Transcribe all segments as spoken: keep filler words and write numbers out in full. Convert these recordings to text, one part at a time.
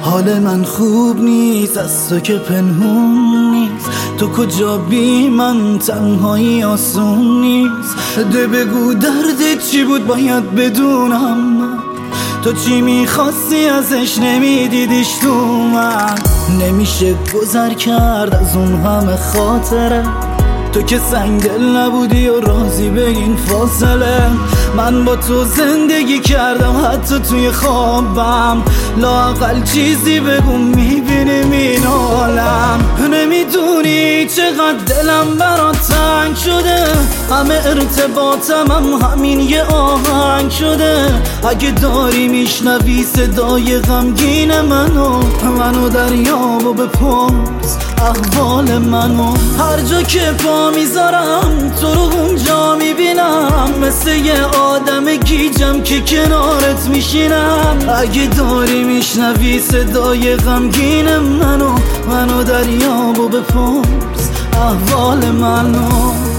حال من خوب نیست از تو که پنهون نیست. تو کجا بی من تنهایی آسون نیست. ده بگو دردت چی بود باید بدونم من. تو چی میخواستی ازش نمیدیدیش تو من. نمیشه گذر کرد از اون همه خاطره. تو که سنگ دل نبودی و راضی به این فاصله. من با تو زندگی کردم حتی توی خوابم. لااقل چیزی بگو میبینیم این عالم. نمیدونی چقدر دلم برات تنگ شده. همه ارتباطم هم همین یه آهنگ شده. اگه داری میشنوی صدای غمگین منو، منو دریاب و بپرس احوال منو. هر جا که پا میذارم تو رو اونجا میبینم. مثل یه آدم گیجم که کنارت میشینم. اگه داری میشنوی صدای غمگین منو، منو دریاب و بپرس احوال منو.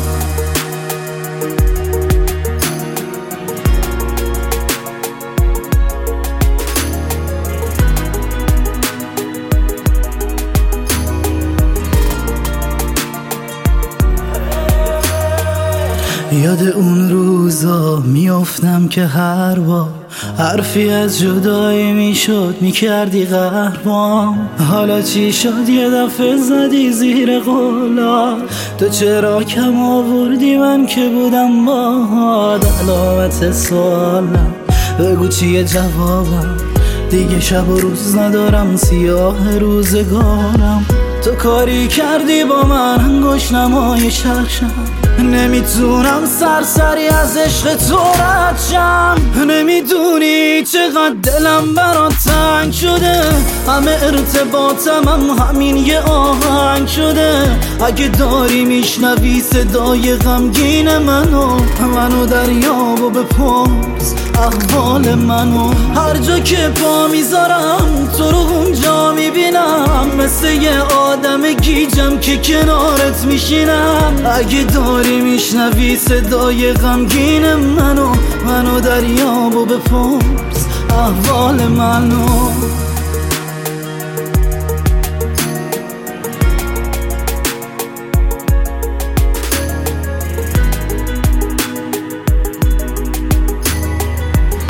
یاد اون روزا میافتم که هر بار حرفی از جدایی میشد میکردی قهرمان. حالا چی شد یه دفعه زدی زیر قولا. تو چرا کم آوردی من که بودم باهات. علامت سوالم بگو چیه جوابم. دیگه شب و روز ندارم سیاه روزگارم. تو کاری کردی با من انگشت نمای شرشم. نمیتونم سرسری از عشق تو رد شم. نمیدونی چقدر دلم برات تنگ شده. همه ارتباطم هم همین یه آهنگ شده. اگه داری میشنوی صدای غمگین منو، منو دریاب و بپرس احوال منو. هر جا که پا میذارم تو رو اونجا میبینم. مثل یه آدم گیجم که کنارت میشینم. اگه داری میشنوی صدای غمگین منو، منو دریاب و بپرس احوال منو.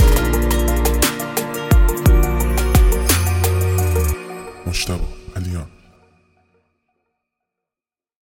مجتبی علیان.